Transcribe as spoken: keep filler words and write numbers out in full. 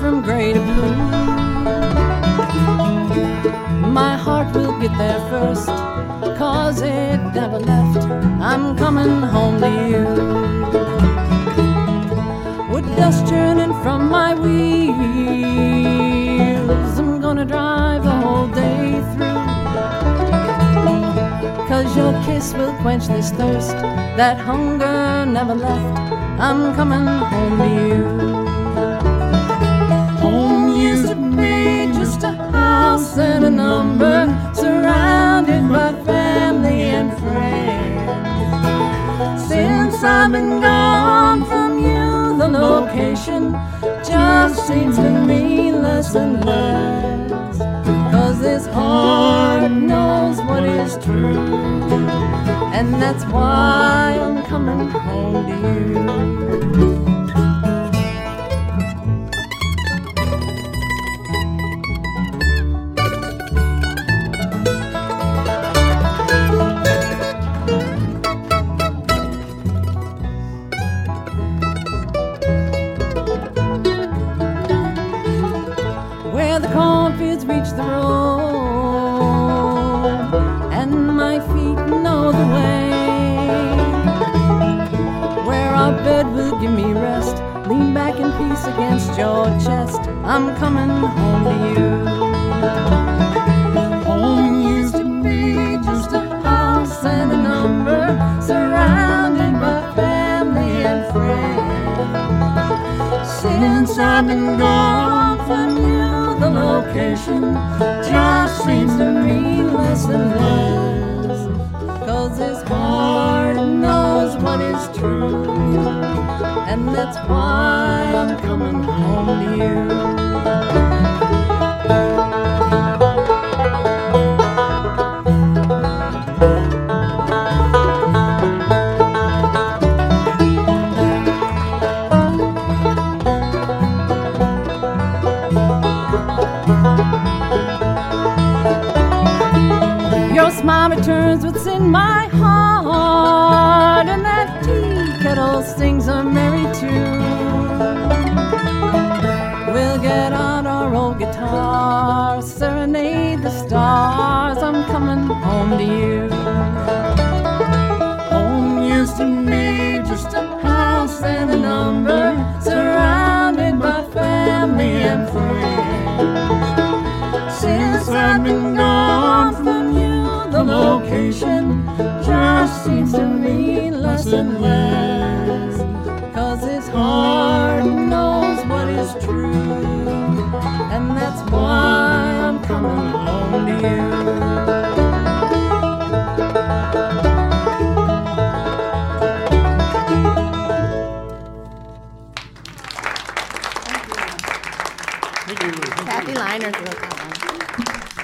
from gray to blue. My heart will get there first, 'cause it never left. I'm coming home to you. With dust churning from my wheels, I'm gonna drive the whole day through. 'Cause your kiss will quench this thirst, that hunger never left. I'm coming home to you. Home used to be just a house and a number, surrounded by family and friends. Since I've been gone from you, the location just seems to mean less and less. 'Cause this heart knows what is true, and that's why I'm coming home to you. Where the cornfields reach the road, and my feet know the way. Where our bed will give me rest, lean back in peace against your chest. I'm coming home to you. Home used to be just a house and a number, surrounded by family and friends. Since I've been gone from you, the location just seems to mean less and less. 'Cause this heart knows what is true, and that's why I'm coming home to you. Your smile returns what's in my heart, and that tea kettle sings a merry tune. We'll get out our old guitar, serenade the stars. I'm coming home to you. Home used to be just a house and a number, surrounded by family and friends. Since I've been gone from you, the location just seems to mean less and less. 'Cause his heart knows what is true, and that's why I'm coming home to you. Kathy Liners wrote that one.